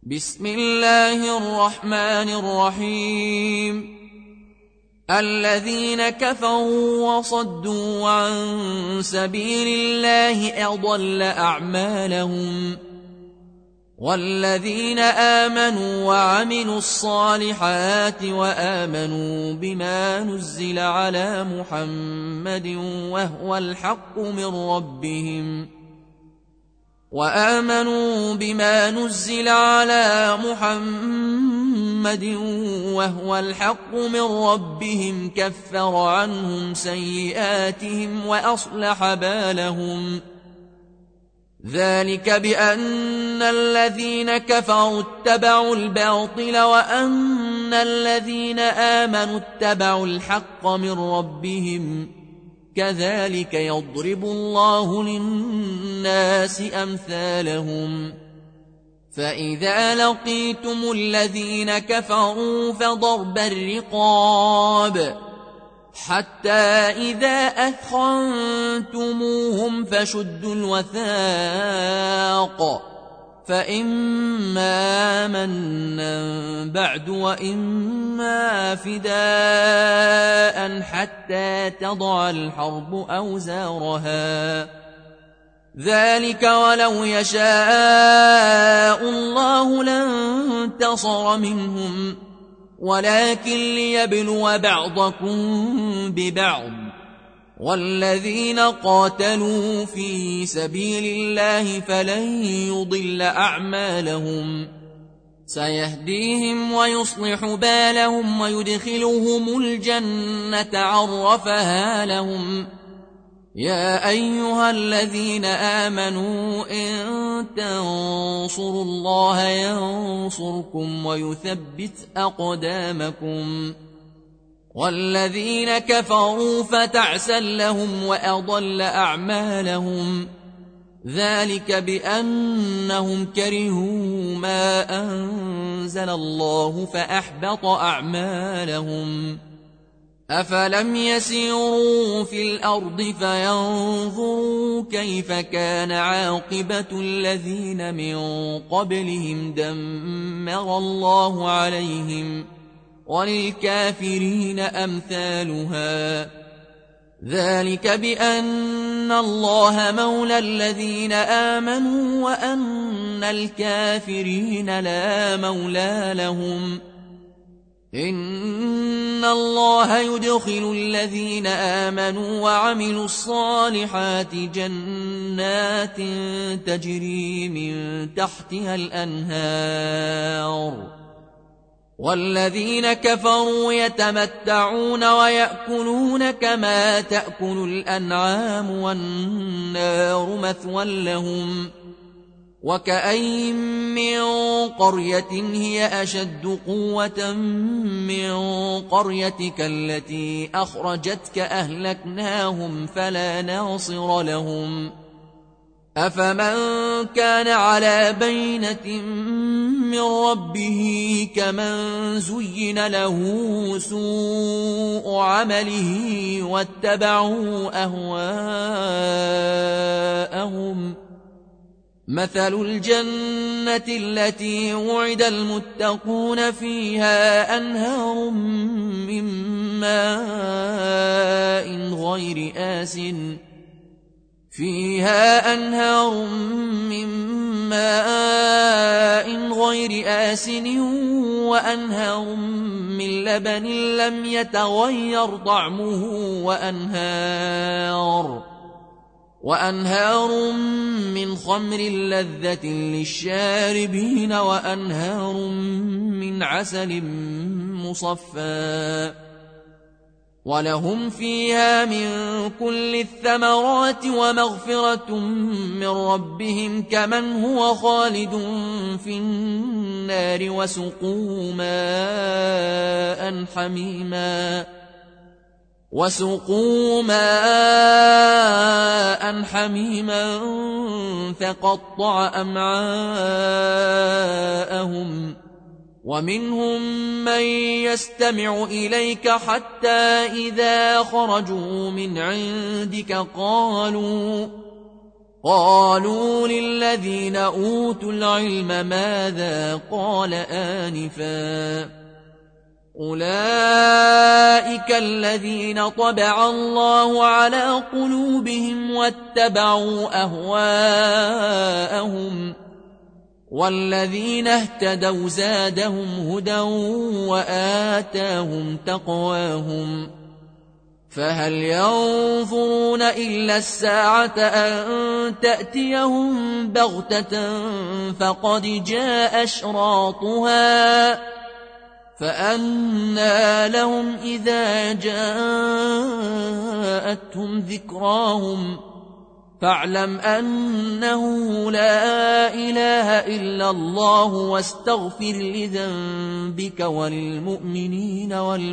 بسم الله الرحمن الرحيم. الذين كفروا وصدوا عن سبيل الله أضل أعمالهم، والذين آمنوا وعملوا الصالحات وآمنوا بما نزل على محمد وهو الحق من ربهم كفر عنهم سيئاتهم وأصلح بالهم. ذلك بأن الذين كفروا اتبعوا الباطل وأن الذين آمنوا اتبعوا الحق من ربهم، كذلك يضرب الله للناس أمثالهم. فإذا لقيتم الذين كفروا فضرب الرقاب حتى إذا أثخنتموهم فشدوا الوثاق، فإما منا بعد وإما فداء حتى تضع الحرب أوزارها. ذلك ولو يشاء الله لانتصر منهم، ولكن ليبلو بعضكم ببعض. والذين قاتلوا في سبيل الله فلن يضل أعمالهم، سيهديهم ويصلح بالهم ويدخلهم الجنة عرفها لهم. يا أيها الذين آمنوا إن تنصروا الله ينصركم ويثبت أقدامكم. والذين كفروا فتعسا لهم وأضل أعمالهم، ذلك بأنهم كرهوا ما أنزل الله فأحبط أعمالهم. أفلم يسيروا في الأرض فينظروا كيف كان عاقبة الذين من قبلهم دمر الله عليهم، وللكافرين أمثالها. ذلك بأن الله مولى الذين آمنوا وأن الكافرين لا مولى لهم. إن الله يدخل الذين آمنوا وعملوا الصالحات جنات تجري من تحتها الأنهار، والذين كفروا يتمتعون ويأكلون كما تأكل الأنعام والنار مثوى لهم. وكأين من قرية هي أشد قوة من قريتك التي أخرجتك أهلكناهم فلا ناصر لهم. أفمن كان على بينة من ربه كمن زين له سوء عمله واتبعوا أهواءهم. مثل الجنة التي وعد المتقون فيها أنهار من ماء غير آسن وأنهار من لبن لم يتغير طعمه وأنهار من خمر لذة للشاربين وأنهار من عسل مصفى، ولهم فيها من كل الثمرات ومغفرة من ربهم كمن هو خالد في النار وسقوا ماء حميما فقطع أمعاءهم. ومنهم من يستمع إليك حتى إذا خرجوا من عندك قالوا للذين أوتوا العلم ماذا قال آنفا أولئك الذين طبع الله على قلوبهم واتبعوا أهواءهم والذين اهتدوا زادهم هدى وآتاهم تقواهم فهل ينظرون إلا الساعة أن تأتيهم بغتة فقد جاء أشراطها فأنى لهم إذا جاءتهم ذكراهم فاعلم أنه لا إله إلا الله واستغفر لذنبك وللمؤمنين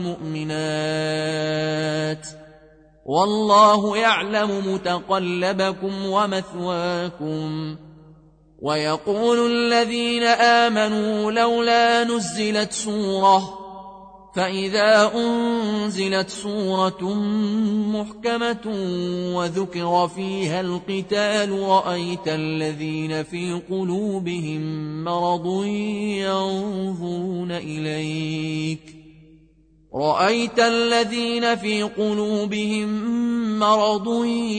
والمؤمنات والله يعلم متقلبكم ومثواكم ويقول الذين آمنوا لولا نزلت سورة فإذا أنزلت سورة محكمة وذكر فيها القتال رأيت الذين في قلوبهم مرض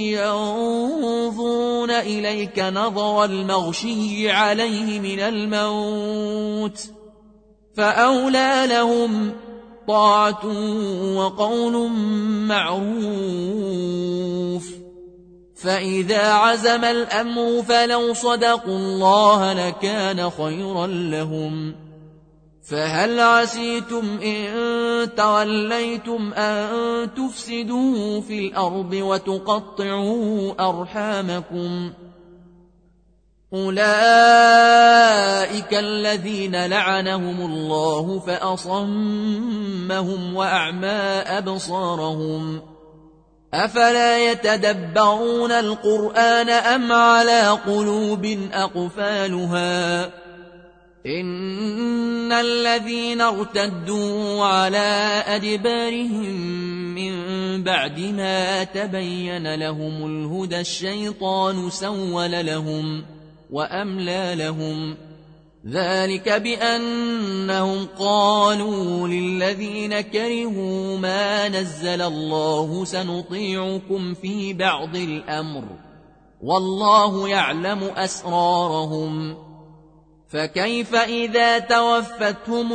ينظرون إليك نظر المغشي عليه من الموت فأولى لهم طاعة وقول معروف فإذا عزم الأمر فلو صدقوا الله لكان خيرا لهم فهل عسيتم إن توليتم أن تفسدوا في الأرض وتقطعوا أرحامكم أولئك الذين لعنهم الله فأصمهم وأعمى أبصارهم أفلا يتدبرون القرآن أم على قلوب أقفالها إن الذين ارتدوا على أدبارهم من بعد ما تبين لهم الهدى الشيطان سول لهم وأملى لهم ذلك بأنهم قالوا للذين كرهوا ما نزل الله سنطيعكم في بعض الأمر والله يعلم أسرارهم فكيف إذا توفتهم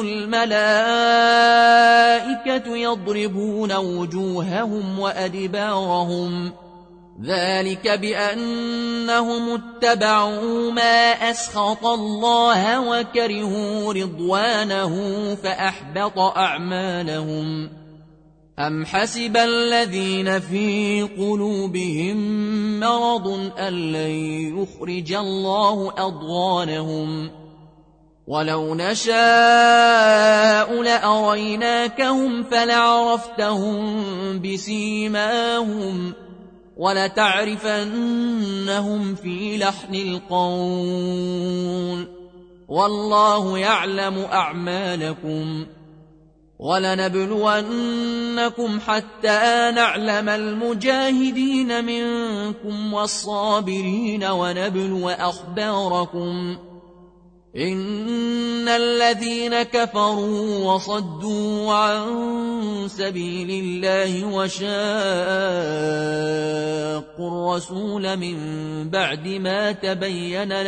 الملائكة يضربون وجوههم وأدبارهم ذلك بأنهم اتبعوا ما أسخط الله وكرهوا رضوانه فأحبط أعمالهم أم حسب الذين في قلوبهم مرض أن لن يخرج الله أضغانهم ولو نشاء لأريناكهم فلعرفتهم بسيماهم ولتعرفنهم في لحن القول والله يعلم أعمالكم ولنبلونكم حتى نعلم المجاهدين منكم والصابرين ونبلو أخباركم إن الذين كفروا وصدوا عن سبيل الله وشاقوا الرسول من بعد ما تبين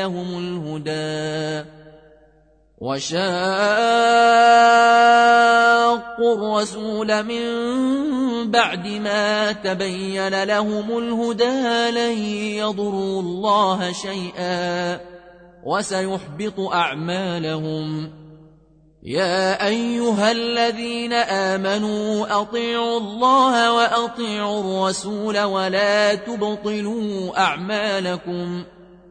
لهم الهدى لن يضروا الله شيئا وسيحبط أعمالهم يا أيها الذين آمنوا أطيعوا الله وأطيعوا الرسول ولا تبطلوا أعمالكم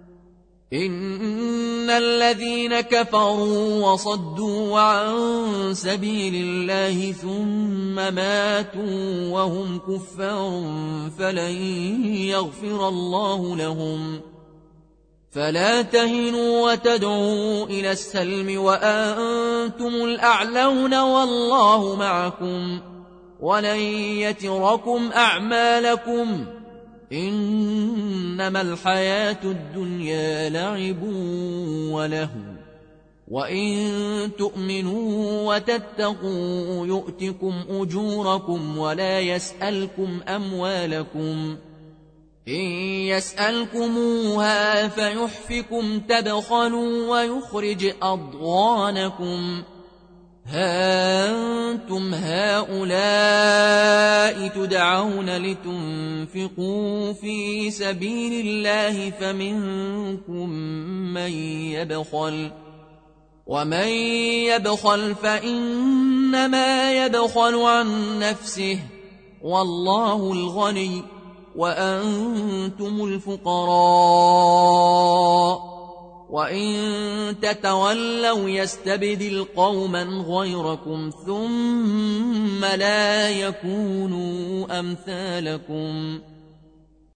إن الذين كفروا وصدوا عن سبيل الله ثم ماتوا وهم كفار فلن يغفر الله لهم فلا تهنوا وتدعوا إلى السلم وأنتم الأعلون والله معكم ولن يتركم أعمالكم إنما الحياة الدنيا لعب ولهو وإن تؤمنوا وتتقوا يؤتكم أجوركم ولا يسألكم أموالكم إن يسألكموها فيحفكم تبخلوا ويخرج أضغانكم ها أنتم هؤلاء تدعون لتنفقوا في سبيل الله فمنكم من يبخل ومن يبخل فإنما يبخل عن نفسه والله الغني وأنتم الفقراء وإن تتولوا يستبدل قوما غيركم ثم لا يكونوا أمثالكم